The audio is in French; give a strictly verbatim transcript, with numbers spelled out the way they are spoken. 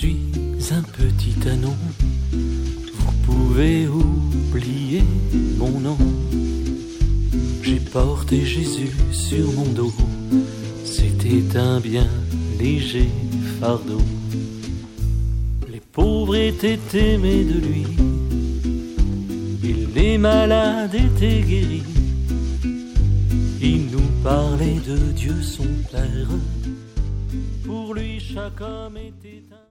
suis un petit anon, vous pouvez oublier mon nom. J'ai porté Jésus sur mon dos, c'était un bien léger fardeau. Les pauvres étaient aimés de lui, et les malades étaient guéris. Il nous parlait de Dieu son Père, pour lui chaque homme était un...